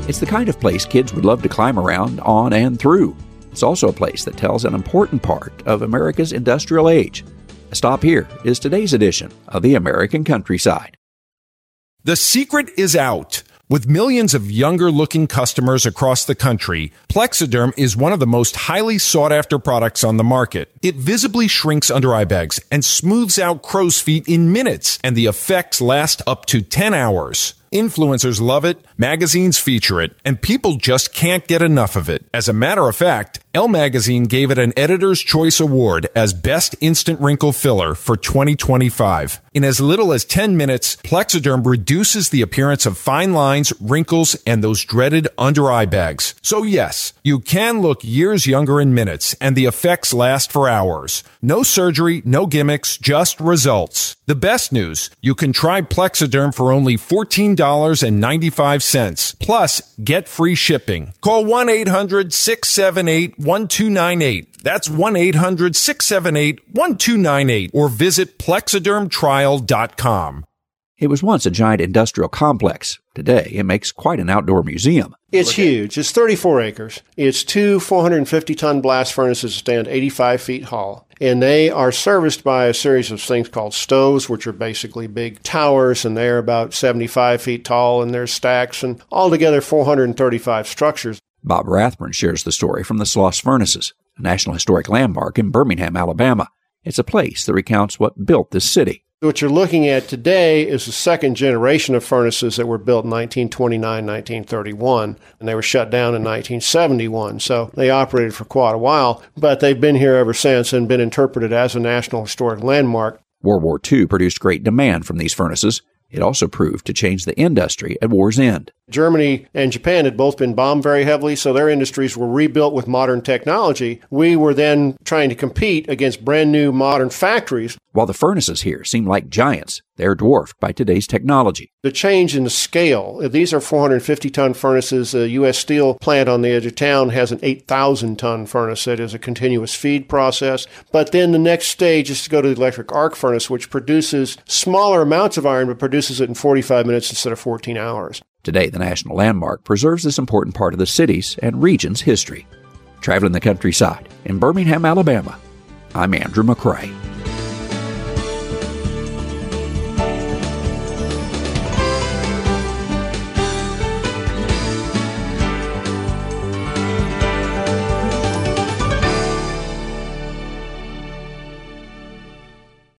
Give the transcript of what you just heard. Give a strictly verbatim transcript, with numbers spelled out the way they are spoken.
It's the kind of place kids would love to climb around, on, and through. It's also a place that tells an important part of America's industrial age. A stop here is today's edition of the American Countryside. The secret is out. With millions of younger-looking customers across the country, Plexiderm is one of the most highly sought-after products on the market. It visibly shrinks under-eye bags and smooths out crow's feet in minutes, and the effects last up to ten hours. Influencers love it, magazines feature it, and people just can't get enough of it. As a matter of fact, Elle Magazine gave it an Editor's Choice Award as Best Instant Wrinkle Filler for twenty twenty-five. In as little as ten minutes, Plexiderm reduces the appearance of fine lines, wrinkles, and those dreaded under-eye bags. So yes, you can look years younger in minutes, and the effects last for hours. No surgery, no gimmicks, just results. The best news, you can try Plexiderm for only fourteen dollars and ninety-five cents. Plus, get free shipping. Call one eight hundred six seven eight one two nine eight. That's one eight hundred six seven eight one two nine eight. Or visit plexiderm trial dot com. It was once a giant industrial complex. Today, it makes quite an outdoor museum. It's huge. It's thirty-four acres. It's two four hundred fifty ton blast furnaces that stand eighty-five feet tall. And they are serviced by a series of things called stoves, which are basically big towers, and they're about seventy-five feet tall, and there's stacks, and altogether four hundred thirty-five structures. Bob Rathburn shares the story from the Sloss Furnaces, a National Historic Landmark in Birmingham, Alabama. It's a place that recounts what built this city. What you're looking at today is the second generation of furnaces that were built in nineteen twenty-nine, nineteen thirty-one, and they were shut down in nineteen seventy-one. So they operated for quite a while, but they've been here ever since and been interpreted as a National Historic Landmark. World War Two produced great demand from these furnaces. It also proved to change the industry at war's end. Germany and Japan had both been bombed very heavily, so their industries were rebuilt with modern technology. We were then trying to compete against brand new modern factories. While the furnaces here seem like giants, they're dwarfed by today's technology. The change in the scale, these are four hundred fifty ton furnaces. A U S Steel plant on the edge of town has an eight thousand ton furnace that is a continuous feed process. But then the next stage is to go to the electric arc furnace, which produces smaller amounts of iron, but produces it in forty-five minutes instead of fourteen hours. Today, the National Landmark preserves this important part of the city's and region's history. Traveling the countryside in Birmingham, Alabama, I'm Andrew McCrae.